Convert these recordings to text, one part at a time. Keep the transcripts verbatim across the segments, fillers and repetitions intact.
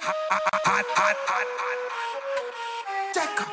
hot, hot, hot, hot. Checker.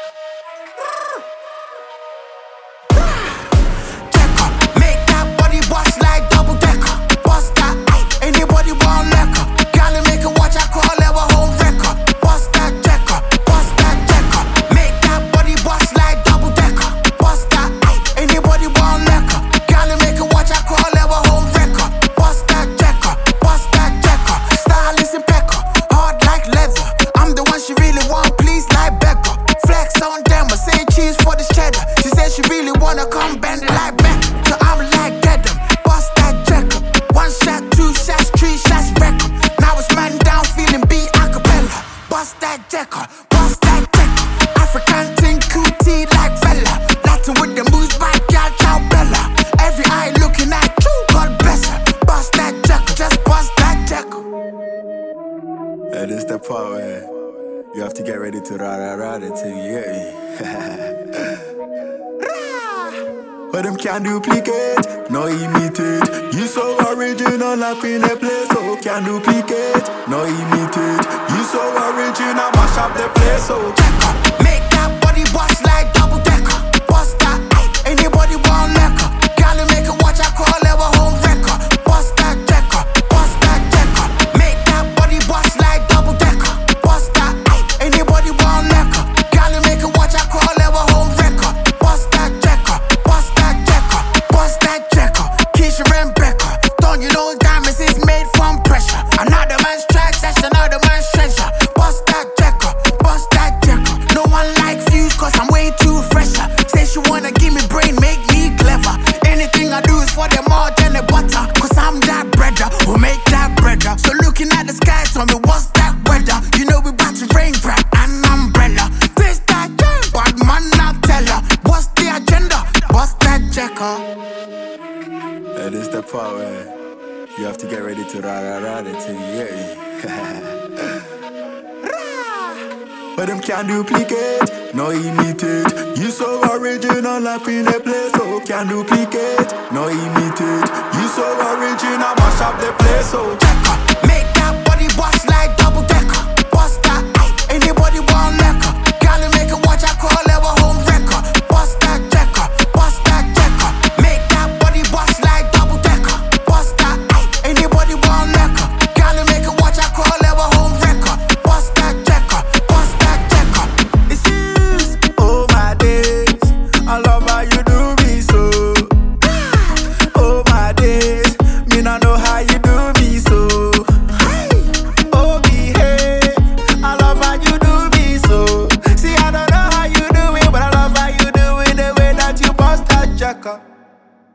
Checker. Make that body bust like double decker. Bust that, ay. Anybody want liquor? Gotta make it watch, I call it a home wrecker. Bust that checker. Bust that checker. Make that body bust like double decker. Bust that, ay. Anybody want liquor? Gotta make it watch, I call it a home wrecker. Bust that checker. Bust that checker. Stylist and pecker. Hard like leather. I'm the one she really want, please like Becca. Flex on them, I say cheese for the cheddar. She said she really wanna come bend it like Becca. So I'm like get them. Bust that checker. One shot, two shots, three shots, wreck 'em. Now it's man down, feeling beat acapella. Bust that checker. Bust that checker. African thing, cootie like fella. Latin with the moves by y'all, ciao Bella. Every eye looking at you, God bless her. Bust that checker, just bust that checker. Hey, this the part where you have to get ready to rah rah rah the thing, you get me? But them can't duplicate, no imitate. You so original up in the place, so can't duplicate, no imitate. You so original, mash up the place, so Checker. Make that body bust like double decker. Bust that, ay. Anybody want liquor? Gotta make it watch, I call it a home wrecker. Bust that checker. Bust that checker. Make that body bust like double decker. Bust that, ay. Anybody want liquor? Gotta make it watch, I call it a home wrecker. Bust that checker. Bust that checker. Bust that checker. Keisha and Becca. Don't you know diamonds is made from pressure? Another man's trash, that's another man's treasure. Bust that checker. Bust that checker. No one like Fuse, cause I'm way too fresher. Say she wanna give me brain, make me clever. Anything I do is for the more than the butter. Cause I'm that breader, who make that breader. So looking at the sky, tell me what's that weather? You know we about to rain, grab an umbrella. This that jam, but man not tell her. What's the agenda? Bust that checker. hey, this the part where you have to get ready to rah rah rah the thing, you get me? But them can't duplicate, no imitate. You so original up in the place, so can't duplicate, no imitate. You so original, mash up the place, so Checker. Make that body bust like double decker. Bust that, ay. Anybody want liquor? Gotta make it watch, I call it a home wrecker. Bust that checker. Bust that checker. Make that body bust like double decker. Bust that, ay. Anybody want liquor? Gotta make it watch, I call it a home wrecker. Bust that checker. Bust that checker. this is oh my days. I love how you do me so. Oh my days, me not know how you do me so. Oh behave, I love how you do me so. See I don't know how you do it, but I love how you do it the way that you bust that jacker.